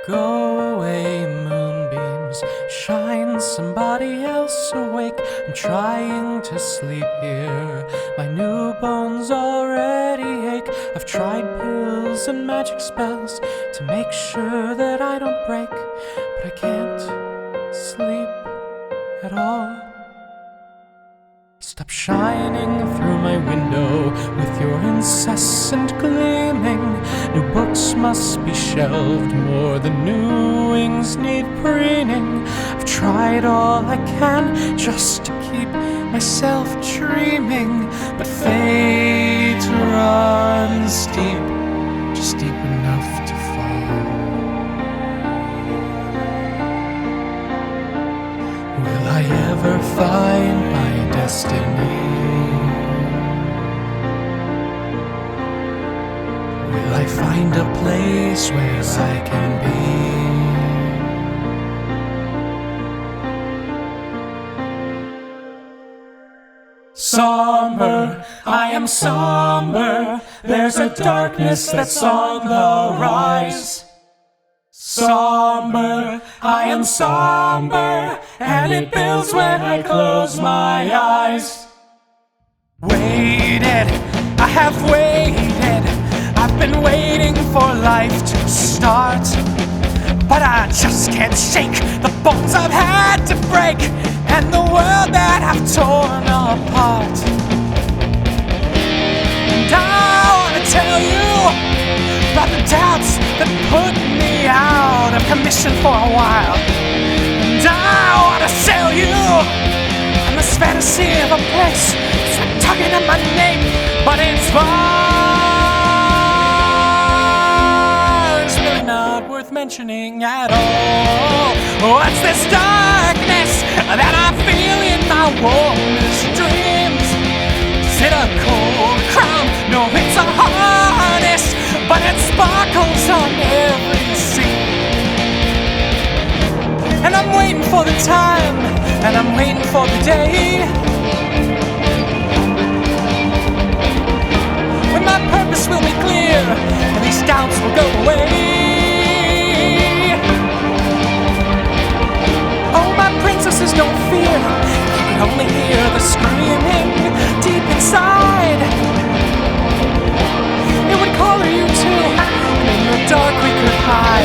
Go away, moonbeams, shine somebody else awake. I'm trying to sleep here, my new bones already ache. I've tried pills and magic spells to make sure that I don't break, but I can't sleep at all. Stop shining through my window with your incessant gleaming. New books must be shelved, more than new wings need preening. I've tried all I can just to keep myself dreaming, but fate runs deep, just deep enough to fall. Will I ever find my destiny? Will I find a place where I can be? Somber, I am somber. There's a darkness that's on the rise. Somber, I am somber, and it builds when I close my eyes. Waited, I have waited, I've been waiting for life to start, but I just can't shake the bones I've had to break and the world that I've torn apart. And I wanna tell you about the doubts that put me out of commission for a while. And I wanna sell you on this fantasy of a place that's like tugging at my name, but it's far. It's really not worth mentioning at all. What's this darkness that I feel in my warmest dreams? Is it a cold crown? No, it's a harness, but it sparkles on every scene. And I'm waiting for the time, and I'm waiting for the day when my purpose will be clear and these doubts will go away. Oh, my princesses, don't fear, you can only hear the screaming deep inside. It would color you too, and in the dark we could hide.